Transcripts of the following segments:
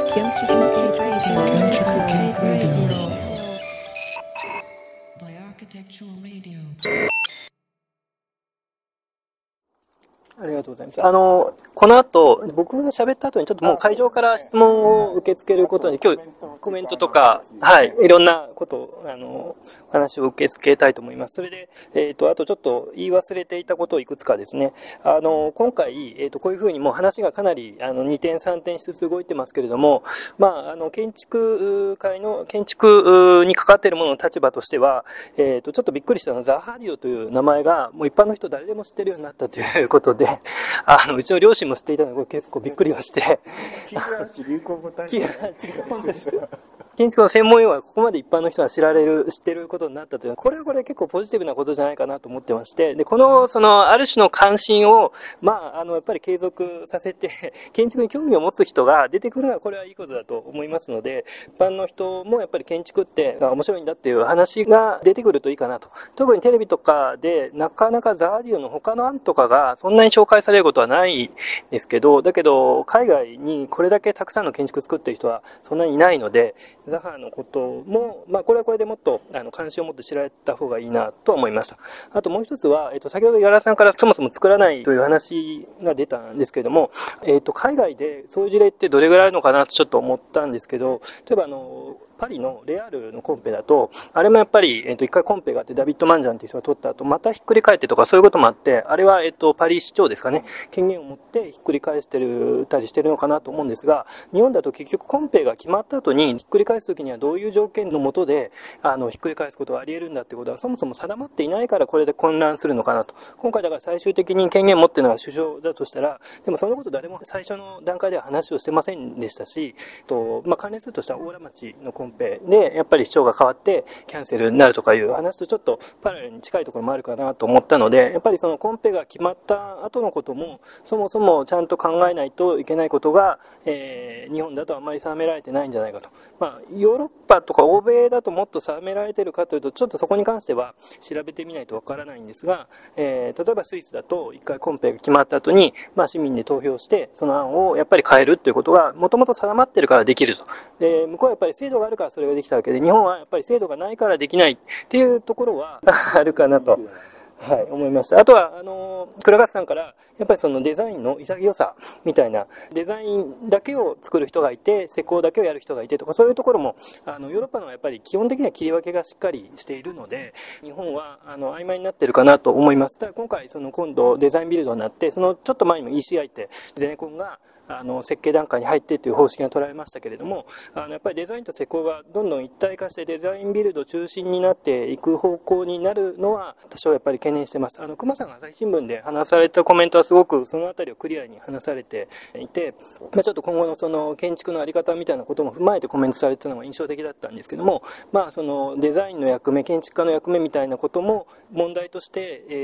ありがとうございます。この後、僕が喋った後にちょっともう会場から質問を受け付けることに、今日コメントとか、はい、いろんなことを、話を受け付けたいと思います。それで、あとちょっと言い忘れていたことをいくつかですね。今回、こういうふうにもう話がかなり、2点3点しつつ動いてますけれども、建築界の、建築にかかっているものの立場としては、ちょっとびっくりしたのは、ザハディオという名前が、もう一般の人誰でも知ってるようになったということで、うちの両親も知っていたので、結構びっくりはして。 キーランチ流行語大賞。 建築の専門用語がここまで一般の人が知ってることになったというのは、これは結構ポジティブなことじゃないかなと思ってまして、で、ある種の関心を、やっぱり継続させて、建築に興味を持つ人が出てくるのは、これはいいことだと思いますので、一般の人もやっぱり建築って面白いんだっていう話が出てくるといいかなと。特にテレビとかで、なかなかザーディオの他の案とかがそんなに紹介されることはないですけど、だけど、海外にこれだけたくさんの建築を作っている人はそんなにいないので、ザハのことも、これはこれでもっと関心を持って知られた方がいいなと思いました。あともう一つは、先ほど岩田さんからそもそも作らないという話が出たんですけれども、海外でそういう事例ってどれぐらいあるのかなとちょっと思ったんですけど、例えばパリのレアールのコンペだと、あれもやっぱり、一回コンペがあってダビッド・マンジャンっていう人が取った後、またひっくり返ってとかそういうこともあって、あれは、パリ市長ですかね、権限を持ってひっくり返してたりしてるのかなと思うんですが、日本だと結局コンペが決まった後にひっくり返すときにはどういう条件の下で、ひっくり返すことがあり得るんだってことはそもそも定まっていないからこれで混乱するのかなと。今回だから最終的に権限を持っているのが首相だとしたら、でもそのこと誰も最初の段階では話をしてませんでしたし、関連するとしたら大浦町のコンペで、やっぱり市長が変わってキャンセルになるとかいう話とちょっとパラレルに近いところもあるかなと思ったので、やっぱりそのコンペが決まった後のこともそもそもちゃんと考えないといけないことが、日本だとあんまり定められてないんじゃないかと。ヨーロッパとか欧米だともっと定められているかというと、ちょっとそこに関しては調べてみないとわからないんですが、例えばスイスだと一回コンペが決まった後に、市民で投票してその案をやっぱり変えるということがもともと定まっているからできると。で、向こうはやっぱり制度があるからそれができたわけで、日本はやっぱり制度がないからできないっていうところはあるかなと。はい、思いました。あとは、倉勝さんから、やっぱりそのデザインの潔さみたいな、デザインだけを作る人がいて、施工だけをやる人がいてとか、そういうところも、ヨーロッパのはやっぱり基本的には切り分けがしっかりしているので、日本は、曖昧になってるかなと思います。ただ今回、今度デザインビルドになって、ちょっと前にも ECI って、ゼネコンが、設計段階に入ってという方式が取られましたけれども、やっぱりデザインと施工がどんどん一体化してデザインビルド中心になっていく方向になるのは多少やっぱり懸念しています。熊さんが朝日新聞で話されたコメントはすごくそのあたりをクリアに話されていて、ちょっと今後のその建築のあり方みたいなことも踏まえてコメントされてたのが印象的だったんですけども、そのデザインの役目、建築家の役目みたいなことも問題として、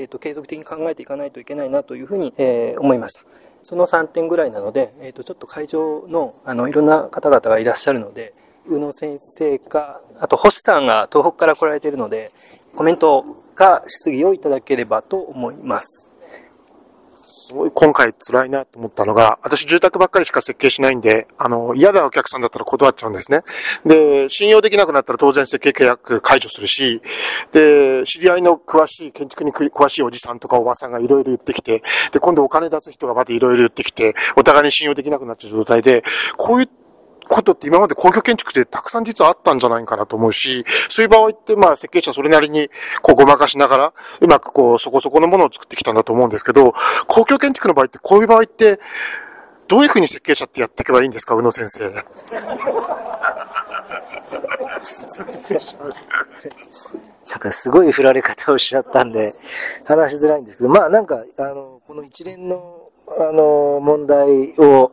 継続的に考えていかないといけないなというふうに、思いました。その3点ぐらいなので、ちょっと会場の、いろんな方々がいらっしゃるので、宇野先生か、あと星さんが東北から来られているので、コメントか質疑をいただければと思います。 すごい今回辛いなと思ったのが、私住宅ばっかりしか設計しないんで、嫌なお客さんだったら断っちゃうんですね。で、信用できなくなったら当然設計契約解除するし、で、知り合いの建築に詳しいおじさんとかおばさんがいろいろ言ってきて、で、今度お金出す人がまたいろいろ言ってきて、お互いに信用できなくなっちゃう状態で、こういうことって今まで公共建築でたくさん実はあったんじゃないかなと思うし、そういう場合って設計者それなりにごまかしながら、うまくそこそこのものを作ってきたんだと思うんですけど、公共建築の場合ってこういう場合って、どういうふうに設計者ってやっていけばいいんですか、宇野先生。 なんかすごい振られ方をしちゃったんで、話しづらいんですけど、この一連の問題を、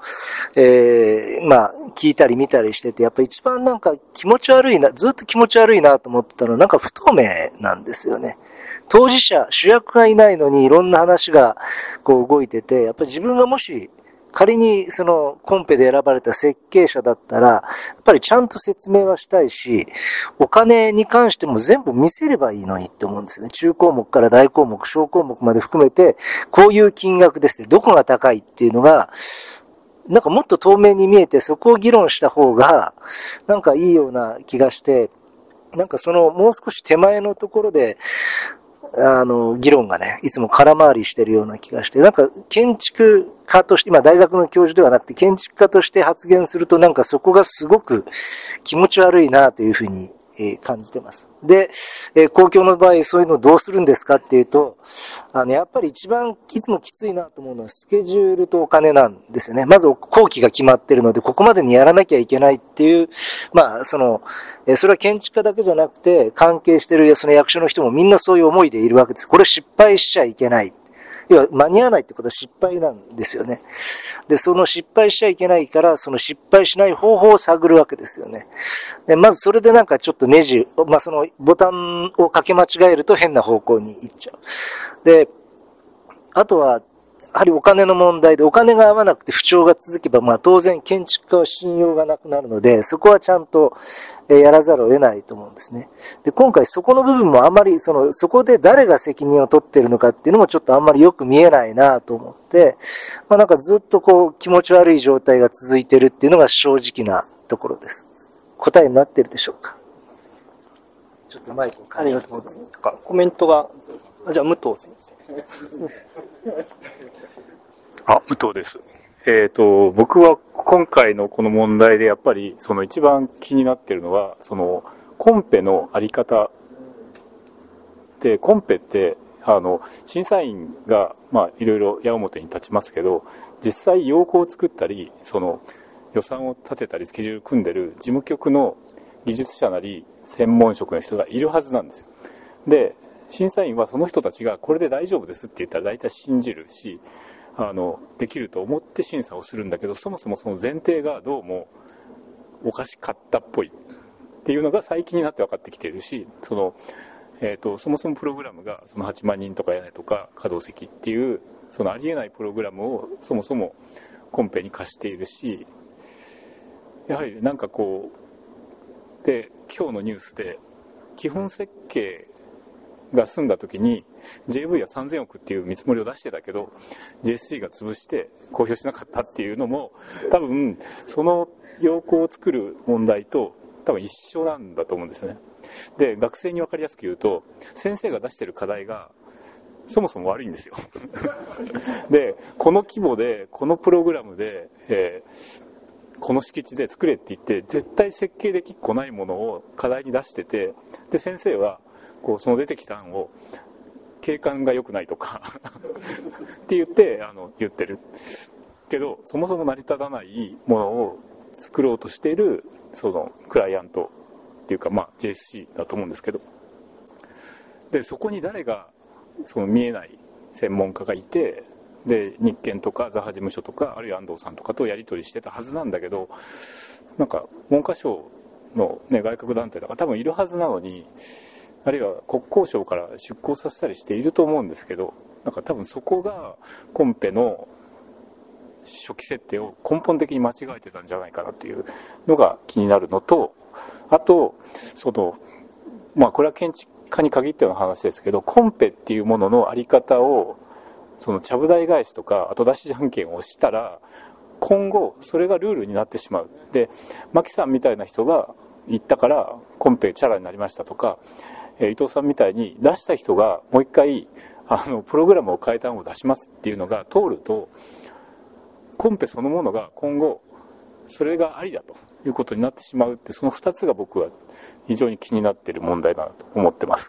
聞いたり見たりしてて、やっぱ一番なんか気持ち悪いな、ずっと気持ち悪いなと思ってたのは、なんか不透明なんですよね。当事者、主役がいないのにいろんな話が動いてて、やっぱり自分がもし仮にそのコンペで選ばれた設計者だったら、やっぱりちゃんと説明はしたいし、お金に関しても全部見せればいいのにって思うんですよね。中項目から大項目、小項目まで含めて、こういう金額ですね。どこが高いっていうのが、 なんかもっと透明に見えてそこを議論した方がなんかいいような気がして、なんかそのもう少し手前のところで議論がね、いつも空回りしてるような気がして、なんか建築家として、今大学の教授ではなくて建築家として発言するとなんかそこがすごく気持ち悪いなというふうに感じてます。で、公共の場合そういうのをどうするんですかっていうと、やっぱり一番いつもきついなと思うのはスケジュールとお金なんですよね。まず工期が決まってるので、ここまでにやらなきゃいけないっていう、それは建築家だけじゃなくて、関係してるその役所の人もみんなそういう思いでいるわけです。これ失敗しちゃいけない。要は間に合わないってことは失敗なんですよね。で、その失敗しちゃいけないから、その失敗しない方法を探るわけですよね。で、まずそれでなんかちょっとネジ、そのボタンをかけ間違えると変な方向に行っちゃう。で、あとは、やはりお金の問題で、お金が合わなくて不調が続けば、当然建築家は信用がなくなるので、そこはちゃんとやらざるを得ないと思うんですね。で、今回そこの部分もあまり、そこで誰が責任を取っているのかっていうのもちょっとあんまりよく見えないなと思って、なんかずっと気持ち悪い状態が続いているっていうのが正直なところです。答えになっているでしょうか。ちょっとマイクをありがとうございます。コメントが、じゃあ武藤先生。 武藤です。僕は今回のこの問題でやっぱりその一番気になっているのは、そのコンペのあり方で、コンペって、審査員が、いろいろ矢面に立ちますけど、実際要項を作ったり、その予算を立てたりスケジュール組んでる事務局の技術者なり専門職の人がいるはずなんですよ。で、審査員はその人たちがこれで大丈夫ですって言ったら大体信じるし、できると思って審査をするんだけど、そもそもその前提がどうもおかしかったっぽいっていうのが最近になって分かってきているし、そもそもプログラムがその8万人とかやないとか稼働席っていうそのありえないプログラムをそもそもコンペに貸しているし、やはりなんかで今日のニュースで基本設計が済んだ時に JV は3000億っていう見積もりを出してたけど JSC が潰して公表しなかったっていうのも多分その要項を作る問題と多分一緒なんだと思うんですよね。で、学生に分かりやすく言うと先生が出してる課題がそもそも悪いんですよで、この規模でこのプログラムで、この敷地で作れって言って絶対設計できっこないものを課題に出してて、で先生はその出てきた案を景観が良くないとかって言って言ってるけど、そもそも成り立たないものを作ろうとしているそのクライアントっていうかJSC だと思うんですけど、でそこに誰がその見えない専門家がいて、で日建とかザハ事務所とかあるいは安藤さんとかとやり取りしてたはずなんだけど、なんか文科省の、外郭団体とか多分いるはずなのに、あるいは国交省から出向させたりしていると思うんですけど、なんか多分そこがコンペの初期設定を根本的に間違えてたんじゃないかなというのが気になるのと、あとこれは建築家に限っての話ですけど、コンペっていうもののあり方をそのちゃぶ台返しとか後出しじゃんけんをしたら今後それがルールになってしまう。で、牧さんみたいな人が言ったからコンペチャラになりましたとか、伊藤さんみたいに出した人がもう一回プログラムを変えた案を出しますっていうのが通ると、コンペそのものが今後それがありだということになってしまうって、その2つが僕は非常に気になっている問題だなと思ってます。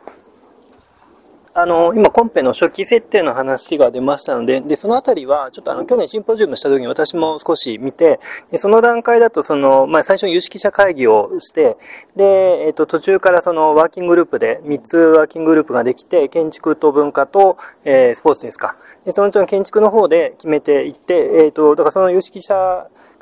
今コンペの初期設定の話が出ましたので、そのあたりはちょっと去年シンポジウムした時に私も少し見て、その段階だと最初に有識者会議をして、で、途中からワーキンググループで3つワーキンググループができて、建築と文化と、スポーツですか。で、そのうちの建築の方で決めていって、だからその有識者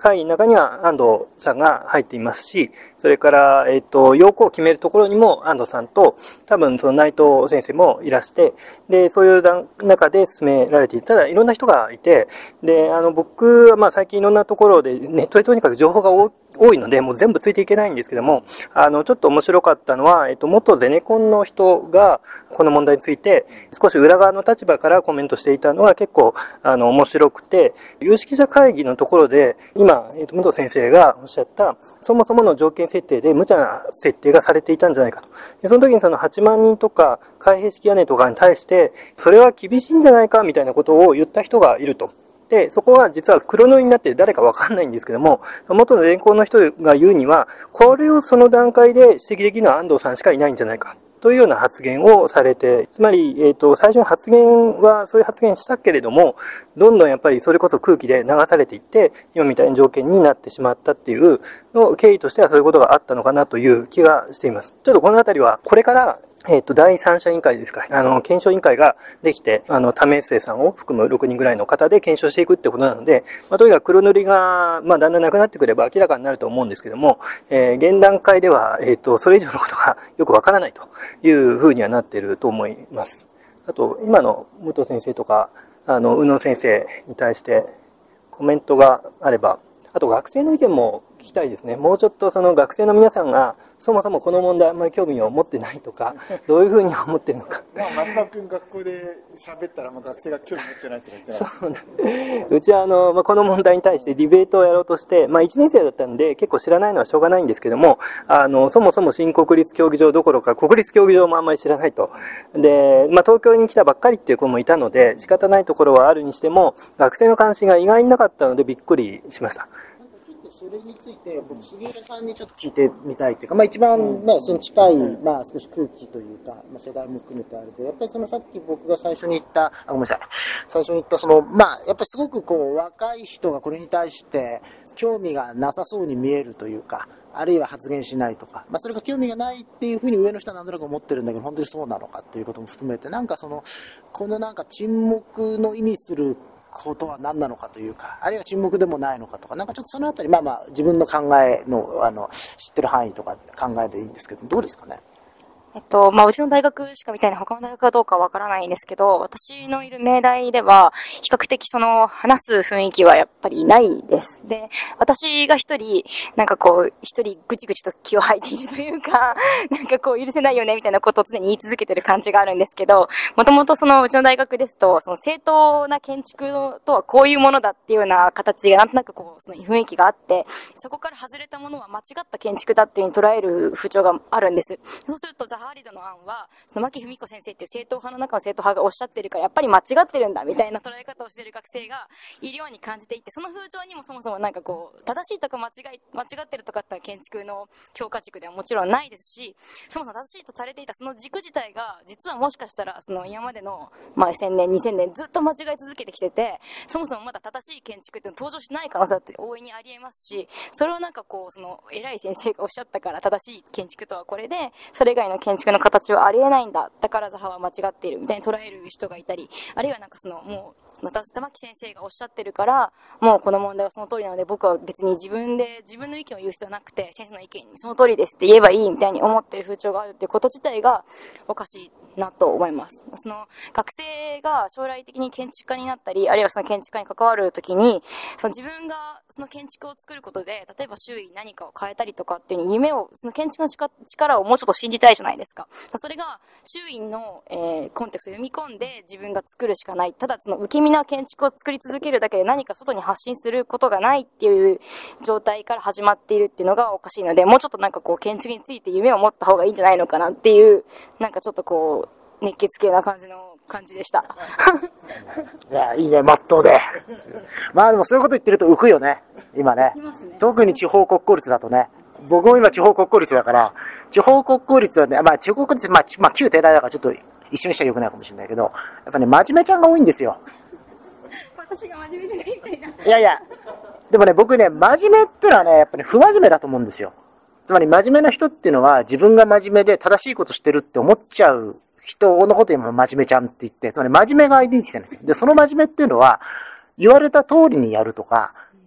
会議の中には安藤さんが入っていますし、それから、要項を決めるところにも安藤さんと、多分その内藤先生もいらして、で、そういう中で進められている。ただ、いろんな人がいて、で、僕はまあ最近いろんなところでネットでとにかく情報が多いので、もう全部ついていけないんですけども、ちょっと面白かったのは、元ゼネコンの人が、この問題について、少し裏側の立場からコメントしていたのが結構、面白くて、有識者会議のところで、今、武藤先生がおっしゃった、そもそもの条件設定で無茶な設定がされていたんじゃないかと。でその時にその8万人とか、開閉式屋根とかに対して、それは厳しいんじゃないかみたいなことを言った人がいると。で、そこは実は黒塗りになって誰かわかんないんですけども、元の連行の人が言うには、これをその段階で指摘できるのは安藤さんしかいないんじゃないか。というような発言をされて、つまり、最初の発言はそういう発言したけれども、どんどんやっぱりそれこそ空気で流されていって、今みたいな条件になってしまったっていうの経緯としてはそういうことがあったのかなという気がしています。ちょっとこのあたりは、これから、第三者委員会ですか。検証委員会ができて、為末さんを含む6人ぐらいの方で検証していくってことなので、とにかく黒塗りが、だんだんなくなってくれば明らかになると思うんですけども、現段階では、それ以上のことがよくわからないというふうにはなっていると思います。あと、今の武藤先生とか、宇野先生に対してコメントがあれば、あと学生の意見も聞きたいですね。もうちょっとその学生の皆さんが、そもそもこの問題あんまり興味を持ってないとか、どういうふうに思ってるのか。 松田君学校で喋ったら学生が興味持ってないとか言ってない。そうなんうちはこの問題に対してディベートをやろうとして、1年生だったんで結構知らないのはしょうがないんですけども、そもそも新国立競技場どころか国立競技場もあんまり知らないと。で、東京に来たばっかりっていう子もいたので、仕方ないところはあるにしても、学生の関心が意外になかったのでびっくりしました。 それについて、杉浦さんにちょっと聞いてみたいというか、一番、その近い、少し空気というか、世代も含めてあるけど、やっぱりそのさっき僕が最初に言った、ごめんなさい。最初に言ったやっぱりすごく若い人がこれに対して興味がなさそうに見えるというか、あるいは発言しないとか、それが興味がないっていうふうに上の人はなんとなく思ってるんだけど、本当にそうなのかっていうことも含めて、この沈黙の意味することは何なのかというか、あるいは沈黙でもないのかとか、ちょっとそのあたり、自分の考えの、知ってる範囲とか考えでいいんですけど、どうですかね。 うちの大学しかみたいな他の大学かどうかわからないんですけど、私のいる明大では、比較的話す雰囲気はやっぱりないです。で、私が一人ぐちぐちと気を吐いているというか、許せないよねみたいなことを常に言い続けてる感じがあるんですけど、もともとうちの大学ですと、正当な建築とはこういうものだっていうような形がなんとなく雰囲気があって、そこから外れたものは間違った建築だっていう風に捉える風潮があるんです。そうすると、ハーリドの案は、牧文子先生っていう正統派の中の正統派がおっしゃってるから、やっぱり間違ってるんだみたいな捉え方をしている学生がいるように感じていて、その風潮にもそもそも正しいとか間違ってるとかって建築の強化軸ではもちろんないですし、そもそも正しいとされていたその軸自体が、実はもしかしたら、今までの、1000年、2000年ずっと間違い続けてきてて、そもそもまだ正しい建築って登場しない可能性だって大いにあり得ますし、それを偉い先生がおっしゃったから正しい建築とはこれで、それ以外の建築の形はありえないんだ。だからザハは間違っているみたいに捉える人がいたり、あるいはもう、玉木先生がおっしゃってるから、もうこの問題はその通りなので、僕は別に自分の意見を言う必要はなくて、先生の意見にその通りですって言えばいいみたいに思ってる風潮があるっていうこと自体がおかしいなと思います。学生が将来的に建築家になったり、あるいは建築家に関わるときに、自分がその建築を作ることで、例えば周囲に何かを変えたりとかっていう夢を、その建築の力をもうちょっと信じたいじゃないですか。それが周囲の、コンテクストを読み込んで自分が作るしかない。ただ受け身な建築を作り続けるだけで何か外に発信することがないっていう状態から始まっているっていうのがおかしいので、もうちょっと建築について夢を持った方がいいんじゃないのかなっていう、ちょっと熱血系な感じでした。 いや、いいね、まっとうで。でもそういうこと言ってると浮くよね、今ね。特に地方国公立だとね。僕も今地方国公立だから、地方国公立はね、地方国公立、旧帝大だからちょっと一緒にしたらよくないかもしれないけど、やっぱね、真面目ちゃんが多いんですよ。 私が真面目じゃないみたいな。 いやいや、でもね、僕ね、真面目ってのはね、やっぱり不真面目だと思うんですよ。つまり真面目な人っていうのは、自分が真面目で正しいことしてるって思っちゃう人のこと今真面目ちゃんって言って、つまり真面目がアイデンティティなんですよ。で、その真面目っていうのは、言われた通りにやるとか、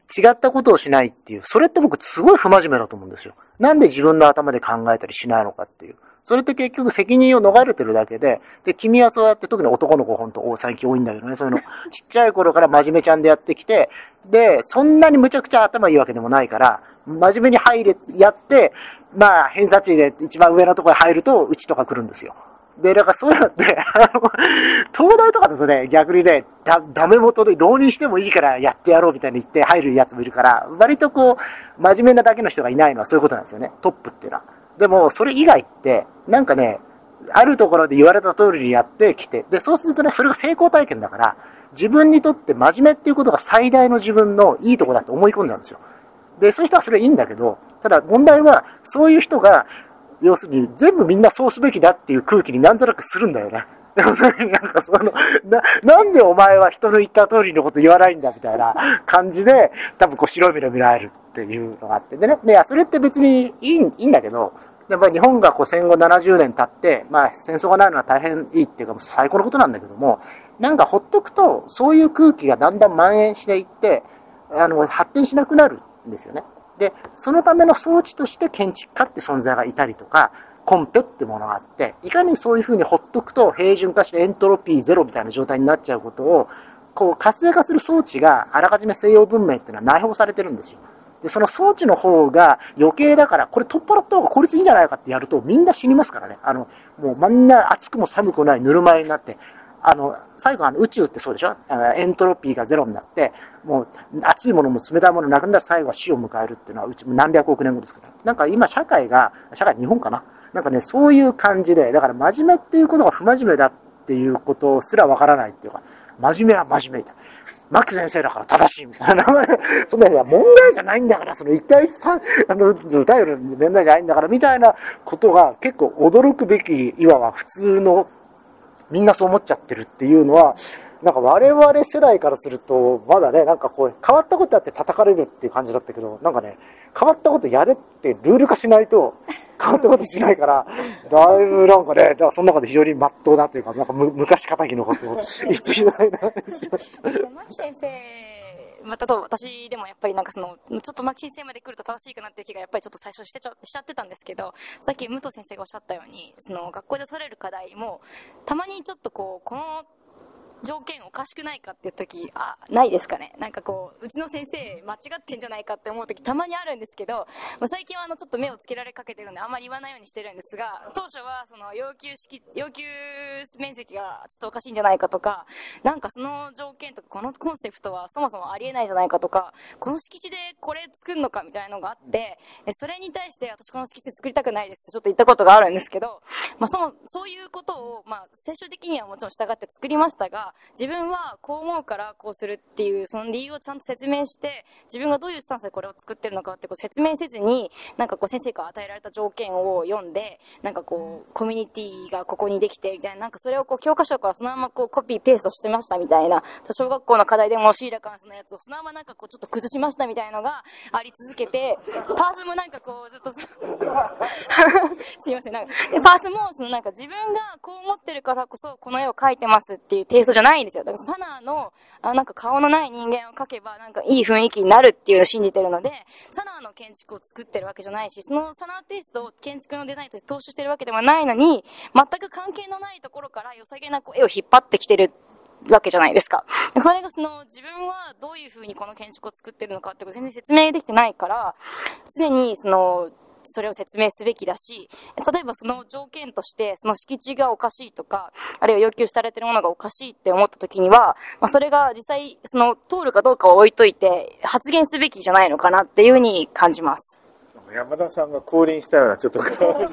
違ったことをしないっていう、それって僕すごい不真面目だと思うんですよ。なんで自分の頭で考えたりしないのかっていう。それって結局責任を逃れてるだけで、で、君はそうやって特に男の子ほんと最近多いんだけどね、そういうの、ちっちゃい頃から真面目ちゃんでやってきて、で、そんなにむちゃくちゃ頭いいわけでもないから、真面目にやって、まあ、偏差値で一番上のところに入ると、うちとか来るんですよ。で、だからそういうのって、東大とかだとね、逆にね、ダメ元で浪人してもいいからやってやろうみたいに言って入るやつもいるから、割とこう、真面目なだけの人がいないのはそういうことなんですよね。トップっていうのは。でも、それ以外って、なんかね、あるところで言われた通りにやってきて、で、そうするとね、それが成功体験だから、自分にとって真面目っていうことが最大の自分のいいところだと思い込んじゃうんですよ。で、そういう人はそれいいんだけど、ただ問題は、そういう人が、要するに全部みんなそうすべきだっていう空気になんとなくするんだよね。でもそれなんかなんでお前は人の言った通りのこと言わないんだみたいな感じで、多分こう白い目で見られるっていうのがあって。でね、いや、それって別にいいんだけど、やっぱり日本がこう戦後70年経って、まあ戦争がないのは大変いいっていうか最高のことなんだけども、なんかほっとくと、そういう空気がだんだん蔓延していって、発展しなくなるんですよね。で、そのための装置として建築家って存在がいたりとか、コンペってものがあって、いかにそういうふうにほっとくと平準化してエントロピーゼロみたいな状態になっちゃうことを、こう活性化する装置があらかじめ西洋文明っていうのは内包されてるんですよ。で、その装置の方が余計だから、これ取っ払った方が効率いいんじゃないかってやるとみんな死にますからね。もうみんな暑くも寒くないぬるま湯になって、最後宇宙ってそうでしょ？エントロピーがゼロになって、もう熱いものも冷たいものなくなったら最後は死を迎えるっていうのはうち何百億年後ですから。なんか今社会日本かな？なんかね、そういう感じで、だから真面目っていうことが不真面目だっていうことすらわからないっていうか、真面目は真面目だ。牧先生だから正しいみたいな。そんな問題じゃないんだから、その一対一頼る年代じゃないんだから、みたいなことが結構驚くべき、いわば普通の、みんなそう思っちゃってるっていうのは、なんか我々世代からすると、まだね、なんかこう、変わったことやって叩かれるっていう感じだったけど、なんかね、変わったことやれってルール化しないと、変わったことしないから、だいぶなんかね、だからその中で非常に真っ当だというか、なんか昔仇のことを言っていないなってしました。 牧先生、またと私でもやっぱりなんかちょっと牧先生まで来ると正しいかなっていう気がやっぱりちょっと最初しちゃってたんですけど、さっき武藤先生がおっしゃったように、学校でされる課題も、たまにちょっとこの条件おかしくないかっていう時、ないですかね。なんかうちの先生間違ってんじゃないかって思う時たまにあるんですけど、最近はちょっと目をつけられかけてるんであんまり言わないようにしてるんですが、当初は要求面積がちょっとおかしいんじゃないかとか、なんかその条件とかこのコンセプトはそもそもありえないじゃないかとか、この敷地でこれ作るのかみたいなのがあって、それに対して私この敷地作りたくないですってちょっと言ったことがあるんですけど、そういうことを最終的にはもちろん従って作りましたが、自分はこう思うからこうするっていうその理由をちゃんと説明して、自分がどういうスタンスでこれを作ってるのかって説明せずに、なんか先生から与えられた条件を読んで、なんかコミュニティがここにできてみたいな、なんかそれを教科書からそのままコピーペーストしてましたみたいな、小学校の課題でもシーラカンスのやつをそのままなんかちょっと崩しましたみたいなのがあり続けて、パースもなんかずっとすいません、なんかパースもなんか自分がこう思ってるからこそこの絵を描いてますっていうテイストじゃないんですよ。だからサナのなんか顔のない人間を描けばなんかいい雰囲気になるっていうのを信じてるので、サナの建築を作ってるわけじゃないし、そのサナテイストを建築のデザインとして踏襲してるわけではないのに、全く関係のないところから良さげな絵を引っ張ってきてるわけじゃないですか。それが自分はどういう風にこの建築を作ってるのかってこと全然説明できてないから、常にそれを説明すべきだし、例えばその条件としてその敷地がおかしいとか、あるいは要求されているものがおかしいって思った時には、それが実際通るかどうかを置いといて発言すべきじゃないのかなっていう風に感じます。 山田さんが降臨したようなちょっと変わり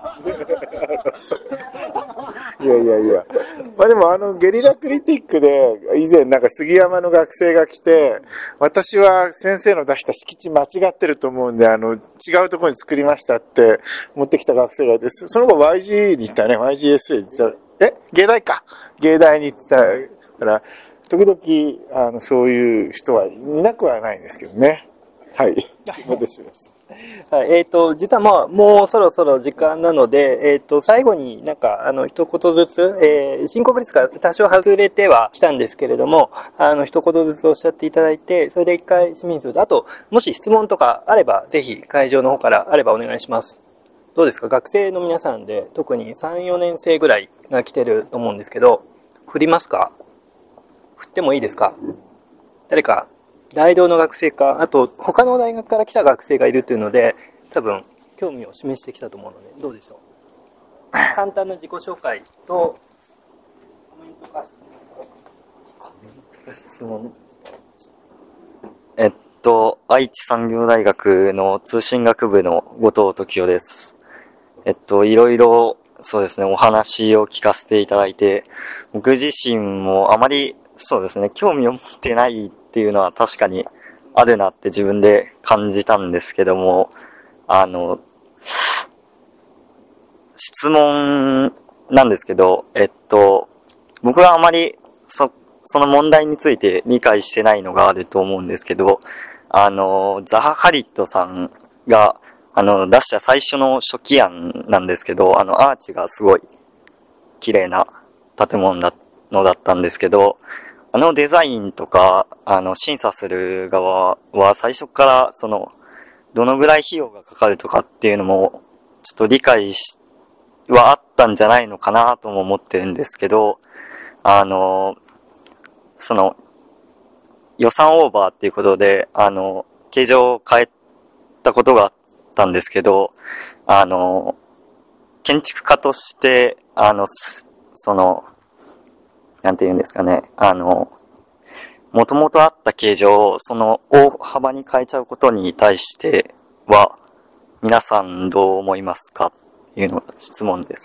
いや。でもゲリラクリティックで以前なんか杉山の学生が来て、私は先生の出した敷地間違ってると思うんで、違うところに作りましたって持ってきた学生がいて、その後 YG に行ったね、YGSA に行った、芸大か。芸大に行ったから、時々そういう人はいなくはないんですけどね。はい。私です。 はい、実はもうそろそろ時間なので、最後になんか、一言ずつ、申告率が多少外れてはきたんですけれども、一言ずつおっしゃっていただいて、それで一回締めにすると、あと、もし質問とかあれば、ぜひ会場の方からあればお願いします。どうですか？学生の皆さんで、特に3、4年生ぐらいが来てると思うんですけど、振りますか？振ってもいいですか？誰か？大同の学生か、あと他の大学から来た学生がいるというので、多分興味を示してきたと思うので、どうでしょう。簡単な自己紹介とコメントか質問。 愛知産業大学の通信学部の後藤時夫です。いろいろそうですね、お話を聞かせていただいて、僕自身もあまりそうですね、興味を持ってないっていうのは確かにあるなって自分で感じたんですけども、質問なんですけど、僕はあまりその問題について理解してないのがあると思うんですけど、ザハ・ハリットさんが、出した最初の初期案なんですけど、アーチがすごい綺麗な建物だったんですけど、デザインとか、審査する側は最初から、どのぐらい費用がかかるとかっていうのも、ちょっと理解はあったんじゃないのかなとも思ってるんですけど、予算オーバーっていうことで、形状を変えたことがあったんですけど、建築家として、なんて言うんですかね、もともとあった形状を大幅に変えちゃうことに対しては、皆さんどう思いますかっていうのが質問です。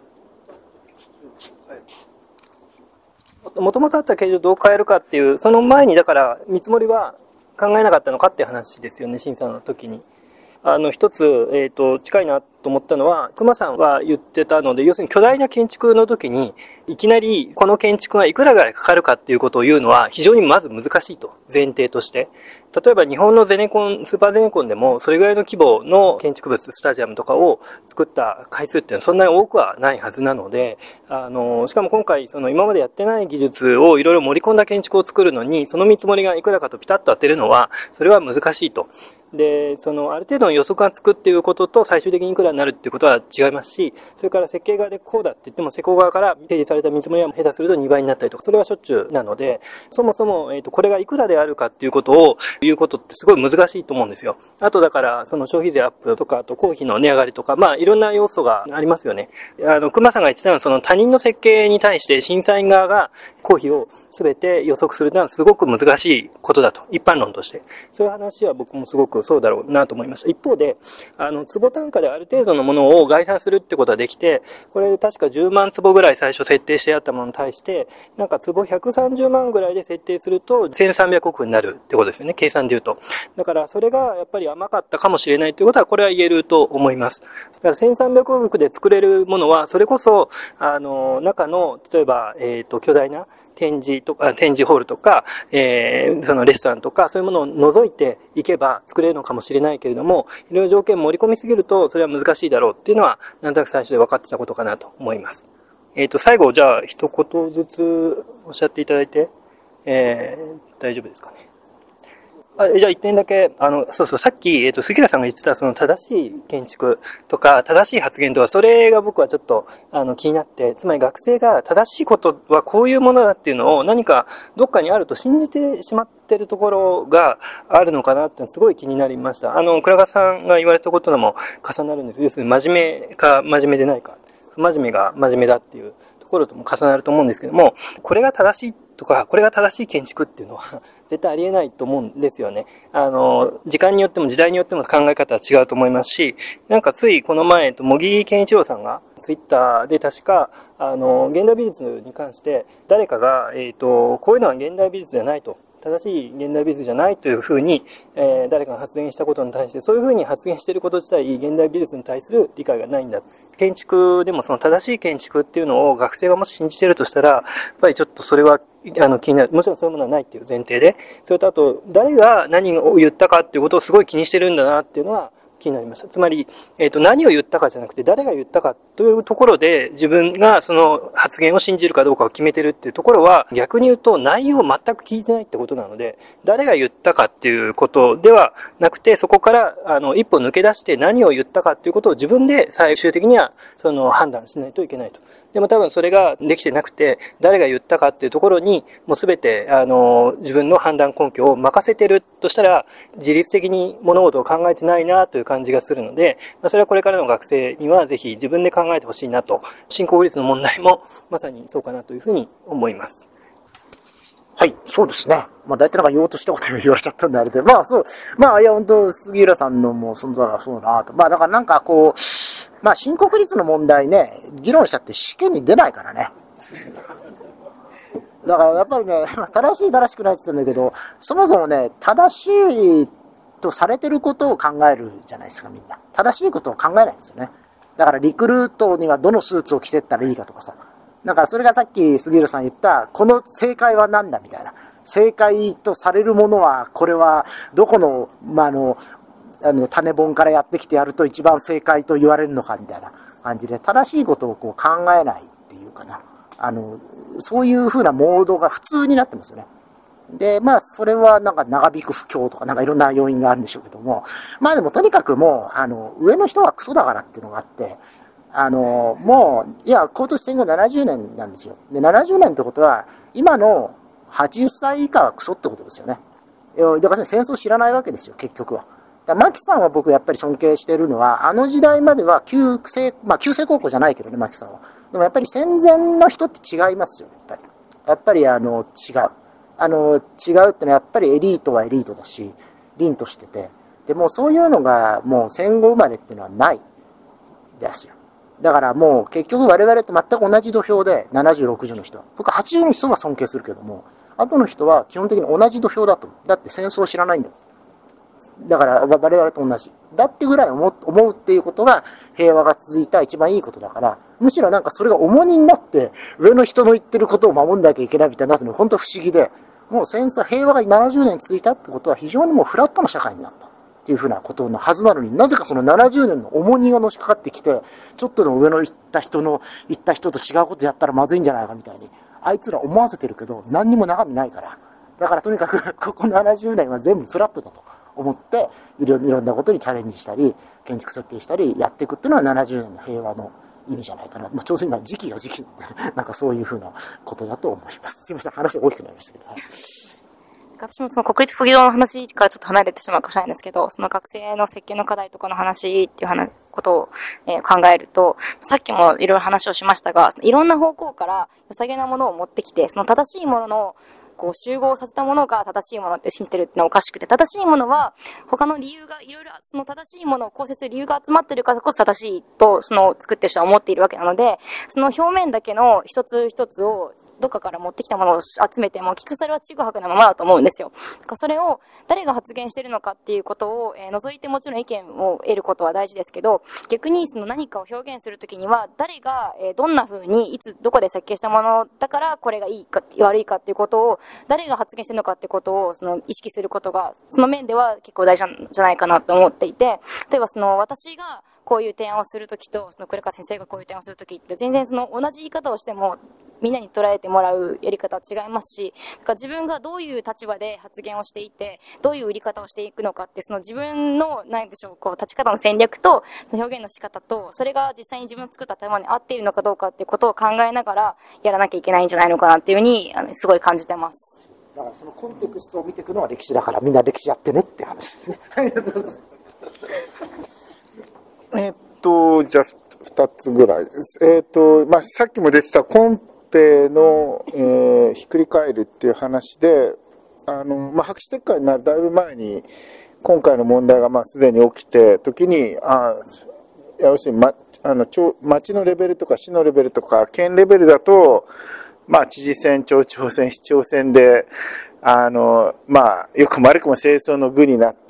もともとあった形状をどう変えるかっていう、その前にだから見積もりは考えなかったのかっていう話ですよね、審査の時に。一つ、近いなと思ったのは、熊さんは言ってたので、要するに巨大な建築の時に、いきなりこの建築がいくらぐらいかかるかっていうことを言うのは非常にまず難しいと、前提として。例えば日本のゼネコン、スーパーゼネコンでもそれぐらいの規模の建築物、スタジアムとかを作った回数っていうのはそんなに多くはないはずなので、しかも今回今までやってない技術をいろいろ盛り込んだ建築を作るのに、その見積もりがいくらかとピタッと当てるのは、それは難しいと。で、ある程度の予測がつくっていうことと最終的にいくらになるっていうことは違いますし、それから設計側でこうだって言っても施工側から提示された見積もりは下手すると2倍になったりとか、それはしょっちゅうなので、そもそも、これがいくらであるかっていうことを言うことってすごい難しいと思うんですよ。あとだから、消費税アップとか、あと公費の値上がりとか、いろんな要素がありますよね。熊さんが言ってたのは、他人の設計に対して審査員側が公費を全て予測するのはすごく難しいことだと。一般論として。そういう話は僕もすごくそうだろうなと思いました。一方で、坪単価である程度のものを概算するってことはできて、これ確か10万坪ぐらい最初設定してあったものに対して、なんか坪130万ぐらいで設定すると1300億になるってことですよね。計算で言うと。だからそれがやっぱり甘かったかもしれないということは、これは言えると思います。だから1300億で作れるものは、それこそ、中の、例えば、巨大な展示ホールとか、そのレストランとか、そういうものを除いていけば作れるのかもしれないけれども、いろいろ条件盛り込みすぎると、それは難しいだろうっていうのは、なんとなく最初で分かってたことかなと思います。最後、じゃあ、一言ずつおっしゃっていただいて、大丈夫ですかね。じゃあ一点だけ、さっき、杉浦さんが言ってた、正しい建築とか、正しい発言とか、それが僕はちょっと、気になって、つまり学生が正しいことはこういうものだっていうのを何かどっかにあると信じてしまってるところがあるのかなってすごい気になりました。倉川さんが言われたこととも重なるんです。要するに真面目か真面目でないか。不真面目が真面目だっていうところとも重なると思うんですけども、これが正しいとか、これが正しい建築っていうのは絶対ありえないと思うんですよね。時間によっても時代によっても考え方は違うと思いますし、なんかついこの前、茂木健一郎さんがツイッターで確か、現代美術に関して誰かが、こういうのは現代美術じゃないと。正しい現代美術じゃないというふうに、誰かが発言したことに対して、そういうふうに発言していること自体、現代美術に対する理解がないんだ。建築でもその正しい建築っていうのを学生がもし信じているとしたら、やっぱりちょっとそれは気になる。もちろんそういうものはないっていう前提で、それとあと、誰が何を言ったかっていうことをすごい気にしてるんだなっていうのは気になりました。つまり、何を言ったかじゃなくて、誰が言ったかというところで、自分がその発言を信じるかどうかを決めてるっていうところは、逆に言うと内容を全く聞いてないってことなので、誰が言ったかっていうことではなくて、そこから、一歩抜け出して何を言ったかっていうことを自分で最終的には、判断しないといけないと。でも多分それができてなくて、誰が言ったかっていうところに、もうすべて、自分の判断根拠を任せてるとしたら、自律的に物事を考えてないなという感じがするので、それはこれからの学生にはぜひ自分で考えてほしいなと、新興率の問題もまさにそうかなというふうに思います。 はい、そうですね。大体なんか言おうとしたこと言われちゃったんであれで。そう。いや、本当杉浦さんのも存在はそうだなと。だからなんかこう、新国立の問題ね、議論したって試験に出ないからね。だからやっぱりね、正しい正しくないって言ってんだけど、そもそもね、正しいとされてることを考えるじゃないですか、みんな。正しいことを考えないんですよね。だからリクルートにはどのスーツを着てったらいいかとかさ。だからそれがさっき杉浦さん言った、この正解は何だみたいな。正解とされるものは、これはどこの、種本からやってきてやると一番正解と言われるのかみたいな感じで、正しいことをこう考えないっていうかな。そういう風なモードが普通になってますよね。で、それはなんか長引く不況とかなんかいろんな要因があるんでしょうけども、でもとにかくもう、上の人はクソだからっていうのがあって、もう、いや、今年戦後70年なんですよ。で、70年ってことは、今の80歳以下はクソってことですよね。だから戦争知らないわけですよ、結局は。牧さんは僕やっぱり尊敬してるのは、あの時代までは旧制高校じゃないけどね、牧さんは。でもやっぱり戦前の人って違いますよ、やっぱり違う。違うってのはやっぱりエリートはエリートだし、凛としてて。でもそういうのがもう戦後生まれっていうのはないですよ。だからもう結局我々と全く同じ土俵で70、60の人は。僕80の人は尊敬するけども、後の人は基本的に同じ土俵だと思う。だって戦争を知らないんだもん。だから我々と同じ。だってぐらい思うっていうことが平和が続いた一番いいことだから、むしろなんかそれが重荷になって上の人の言ってることを守んなきゃいけないみたいになってるのが本当不思議で、もう戦争、平和が70年続いたってことは非常にもうフラットな社会になった。っていうふうなことのはずなのに、なぜかその70年の重荷がのしかかってきて、ちょっとの上の言った人と違うことやったらまずいんじゃないかみたいに、あいつら思わせてるけど、何にも中身ないから。だからとにかく、ここ70年は全部フラットだと思って、いろんなことにチャレンジしたり、建築設計したり、やっていくっていうのは70年の平和の意味じゃないかな。ちょうど今時期が時期なんかそういうふうなことだと思います。すいません、話が大きくなりましたけど。 私もその国立副議場の話からちょっと離れてしまうかもしれないんですけど、その学生の設計の課題とかの話っていうことを、考えると、さっきもいろいろ話をしましたが、いろんな方向から良さげなものを持ってきて、その正しいもののこう集合させたものが正しいものって信じてるってのはおかしくて、正しいものは他の理由がいろいろ、その正しいものを構成する理由が集まってるからこそ正しいと、その作ってる人は思っているわけなので、その表面だけの一つ一つをどっかから持ってきたものを集めても結局それはちぐはぐなままだと思うんですよ。だからそれを誰が発言してるのかっていうことを、除いてもちろん意見を得ることは大事ですけど、逆にその何かを表現するときには誰が、どんな風にいつどこで設計したものだからこれがいいか悪いかっていうことを誰が発言してるのかっていうことをその意識することがその面では結構大事なんじゃないかなと思っていて、例えばその私がこういう提案をするときと、そのクレカ先生がこういう提案をするときって、全然その同じ言い方をしても、みんなに捉えてもらうやり方は違いますし、だから自分がどういう立場で発言をしていて、どういう売り方をしていくのかって、その自分の、なんでしょう、こう、立ち方の戦略と、表現の仕方と、それが実際に自分の作った頭に合っているのかどうかっていうことを考えながら、やらなきゃいけないんじゃないのかなっていうふうに、すごい感じてます。 だからそのコンテクストを見ていくのは歴史だから、みんな歴史やってねって話ですね。 じゃあ、2つぐらいです。さっきも出てたコンペの、ひっくり返るっていう話で、白紙撤回になるだいぶ前に、今回の問題がすでに起きて、時に、要するに、町のレベルとか市のレベルとか県レベルだと、知事選、町長選、市長選で、よくも悪くも清掃の具になって、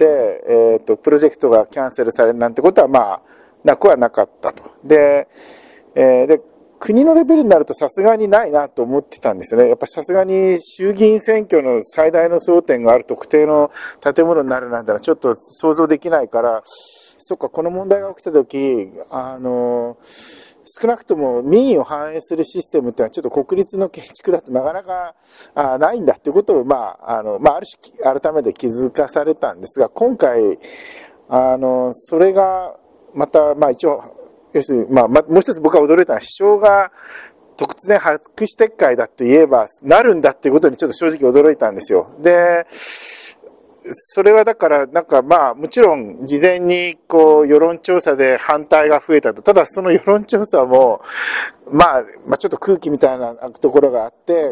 プロジェクトがキャンセルされるなんてことは、なくはなかったと。で、 国のレベルになるとさすがにないなと思ってたんですよね。やっぱさすがに衆議院選挙の最大の争点がある特定の建物になるなんてのはちょっと想像できないから、そっか、この問題が起きたとき、少なくとも民意を反映するシステムっていうのはちょっと国立の建築だとなかなかないんだっていうことを、ある種改めて気づかされたんですが、今回、それがまた、一応、要するに、もう一つ僕が驚いたのは、首相が突然白紙撤回だと言えばなるんだっていうことにちょっと正直驚いたんですよ。で、それはだから、もちろん事前に世論調査で反対が増えたと。ただその世論調査も、ちょっと空気みたいなところがあって、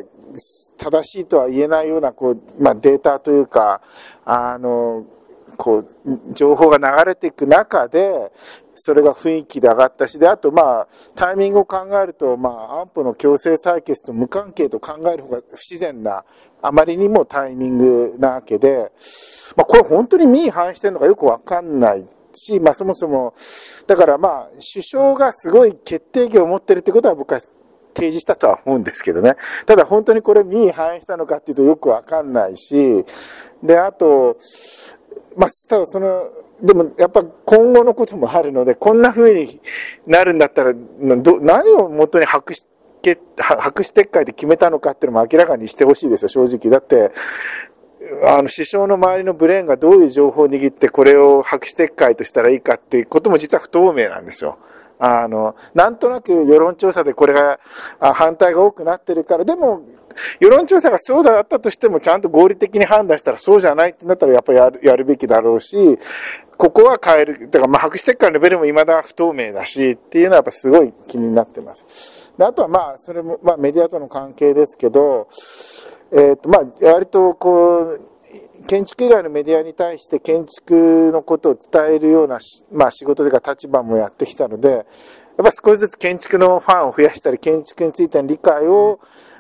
正しいとは言えないような、データというか、情報が流れていく中で、それが雰囲気で上がったし、で、あとタイミングを考えると、安保の強制採決と無関係と考える方が不自然な、あまりにもタイミングなわけで、これ本当に民意反映してるのかよくわかんないし、そもそも、だから首相がすごい決定権を持ってるってことは僕は提示したとは思うんですけどね。ただ本当にこれ民意反映したのかっていうとよくわかんないし、で、あと、ただでもやっぱ今後のこともあるので、こんな風になるんだったら、何を元に白紙撤回で決めたのかっていうのも明らかにしてほしいですよ、正直。だって、首相の周りのブレーンがどういう情報を握ってこれを白紙撤回としたらいいかっていうことも実は不透明なんですよ。なんとなく世論調査でこれが反対が多くなってるから、でも世論調査がそうだったとしてもちゃんと合理的に判断したらそうじゃないってなったらやっぱりやるべきだろうし、ここは変える。だから白紙撤回のレベルも未だ不透明だしっていうのはやっぱすごい気になってます。で、あとはそれもメディアとの関係ですけど、割と建築以外のメディアに対して建築のことを伝えるような、仕事というか立場もやってきたので、やっぱ少しずつ建築のファンを増やしたり、建築についての理解を、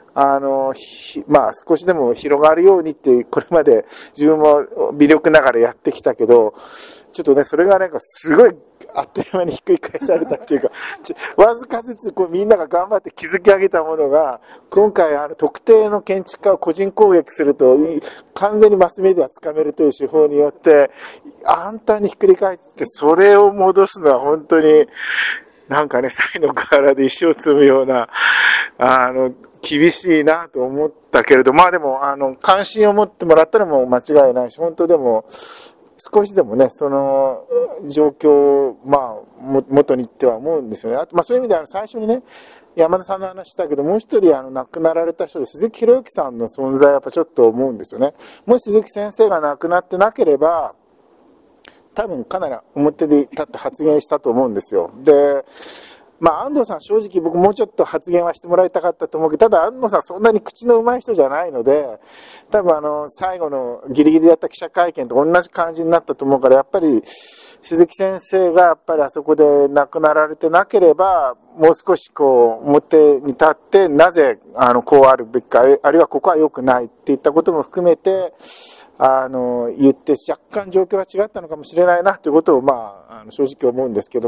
少しでも広がるようにって、これまで自分も微力ながらやってきたけど、ちょっとね、それがすごいあっという間にひっくり返されたっていうか、わずかずつみんなが頑張って築き上げたものが、今回特定の建築家を個人攻撃すると、完全にマスメディアをつかめるという手法によって、安泰にひっくり返って、それを戻すのは本当に、才の瓦で石を積むような、厳しいなと思ったけれど、でも、関心を持ってもらったらもう間違いないし、本当でも、少しでもね、その状況を、元にっては思うんですよね。あと、そういう意味で最初にね、山田さんの話したけど、もう一人亡くなられた人で、鈴木博之さんの存在はやっぱちょっと思うんですよね。もし鈴木先生が亡くなってなければ、多分かなり表で立って発言したと思うんですよ。で、安藤さん正直僕もうちょっと発言はしてもらいたかったと思うけど、ただ安藤さんそんなに口の上手い人じゃないので、多分最後のギリギリやった記者会見と同じ感じになったと思うから、やっぱり鈴木先生がやっぱりあそこで亡くなられてなければ、もう少し表に立って、なぜこうあるべきか、あるいはここは良くないっていったことも含めて、言って若干状況が違ったのかもしれないなということを、正直思うんですけど、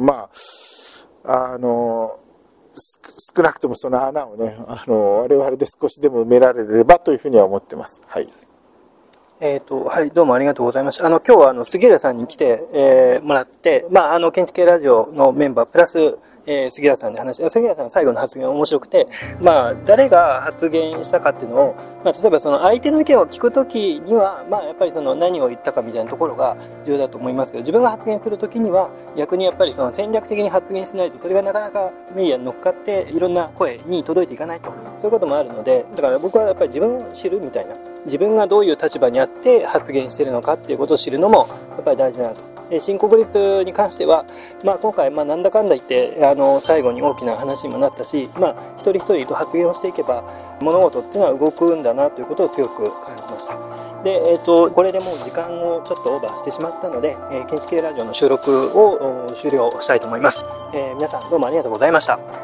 少なくともその穴をね、我々で少しでも埋められればというふうには思ってます。はい。 はい、どうもありがとうございました。今日は杉浦さんに来て、もらって、建築系ラジオのメンバープラス、杉浦さんで話して、杉浦さんの最後の発言が面白くて、誰が発言したかっていうのを、例えばその相手の意見を聞くときには、やっぱりその何を言ったかみたいなところが重要だと思いますけど、自分が発言するときには、逆にやっぱりその戦略的に発言しないと、それがなかなかメディアに乗っかって、いろんな声に届いていかないと。そういうこともあるので、だから僕はやっぱり自分を知るみたいな、自分がどういう立場にあって発言しているのかっていうことを知るのも、やっぱり大事だなと。新国立に関しては、今回、なんだかんだ言って、最後に大きな話にもなったし、一人一人と発言をしていけば、物事っていうのは動くんだなということを強く感じました。で、これでもう時間をちょっとオーバーしてしまったので、建築系ラジオの収録を終了したいと思います。皆さんどうもありがとうございました。